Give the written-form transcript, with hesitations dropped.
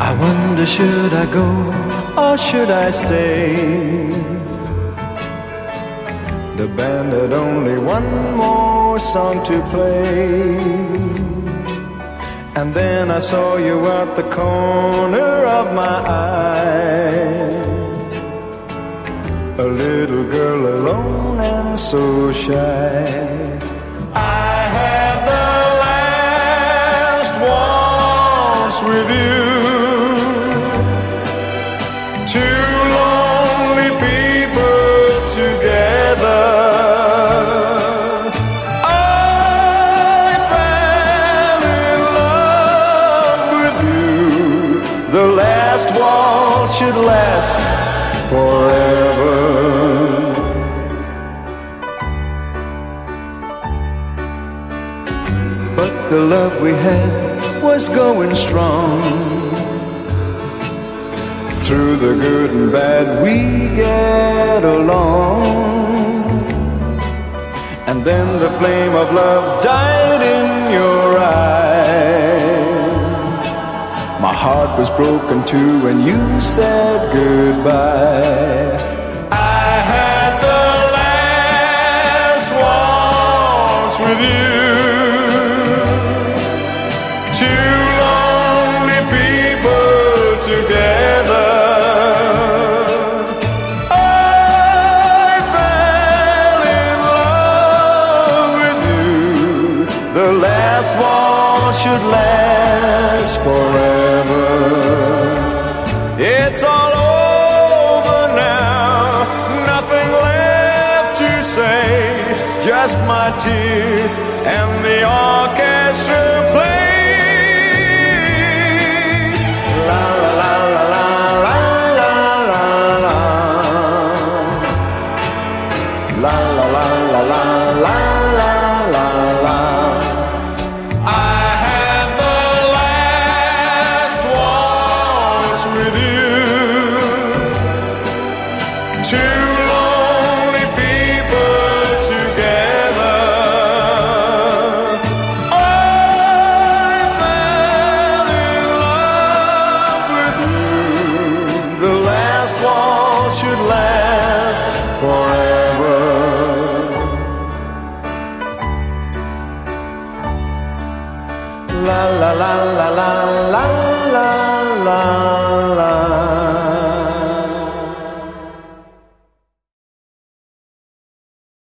I wonder, should I go or should I stay? The band had only one more song to play. And then I saw you at the corner of my eye, a little girl alone and so shy. I had the last waltz with you. Two lonely people together. I fell in love with you. The last waltz should last forever. But the love we had was going strong. Through the good and bad we get along. And then the flame of love died in your eyes. My heart was broken too when you said goodbye. I had the last waltz with you. Two lonely people together. I fell in love with you. The last waltz should last forever. It's all over now, nothing left to say, just my tears and the orchestra play. La la la la la la la la. La la la la la la la la la. I had the last waltz with you. Two lonely people together. I fell in love with you. The last waltz should last forever. La la la la la